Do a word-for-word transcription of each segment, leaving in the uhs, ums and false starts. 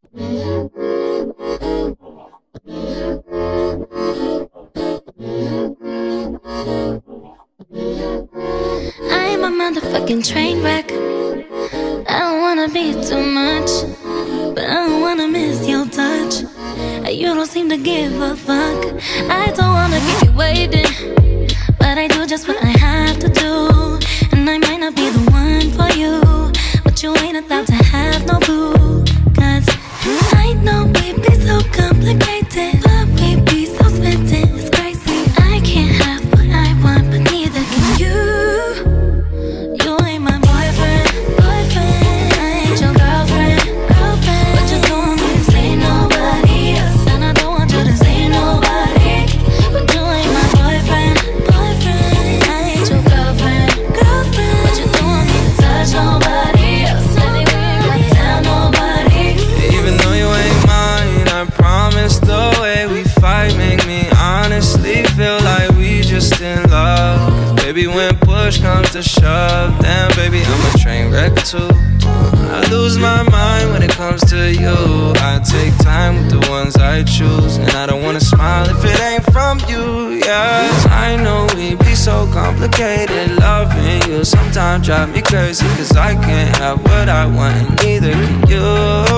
I'm a motherfucking train wreck. I don't wanna be too much, but I don't wanna miss your touch. You don't seem to give a fuck. I don't wanna keep you waiting, but I do just what I have to do. And I might not be the one for you, but you ain't allowed to have no boo. Cause I know we be so complicated, but we be so smitten, it's crazy. I can't have what I want, but neither can you. You ain't my boyfriend, boyfriend. I ain't your girlfriend, girlfriend. But you don't want me to say nobody else, and I don't want you to say nobody. But you ain't my boyfriend, boyfriend. I ain't your girlfriend, girlfriend. But you don't want me to touch nobody else, baby, we ain't gonna tell nobody. Even though you ain't mine, I promise the way we fight make me honestly feel like we just in love. Cause baby, when push comes to shove, then baby, I'm a train wreck too. I lose my mind when it comes to you. I take time with the ones I choose, and I don't wanna smile if it ain't from you, yeah. Cause I know we be so complicated. Loving you sometimes drive me crazy, cause I can't have what I want, and neither can you.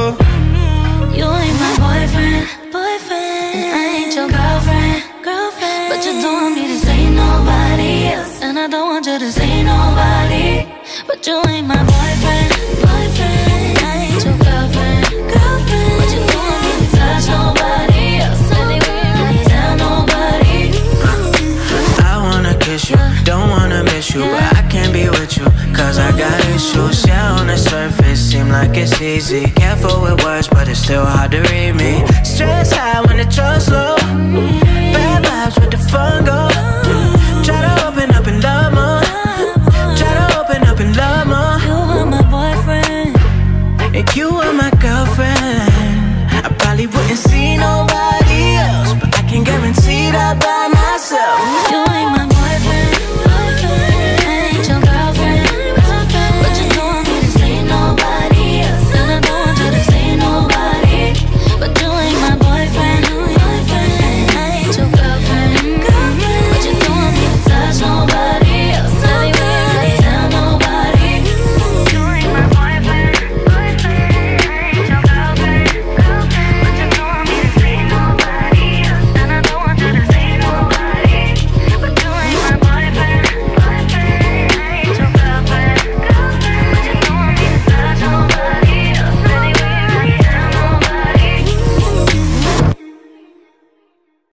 You ain't my boyfriend, boyfriend. And I ain't your girlfriend, girlfriend. But you don't want me to say nobody else, and I don't want you to say nobody. But you ain't my boyfriend, boyfriend. I ain't your girlfriend, girlfriend. But you don't want me to touch nobody else, baby, we ain't gonna tell nobody. I wanna kiss you, don't wanna miss you, but I can't be with you, cause I got issues. Yeah, on the surface, seem like it's easy. Careful with words, but it's still hard to read me. Stress high when the trust low, bad vibes with the fun go. Try to open up and love more, try to open up and love more. You are my boyfriend, and you are my girlfriend. I probably wouldn't see nobody else, but I can guarantee that.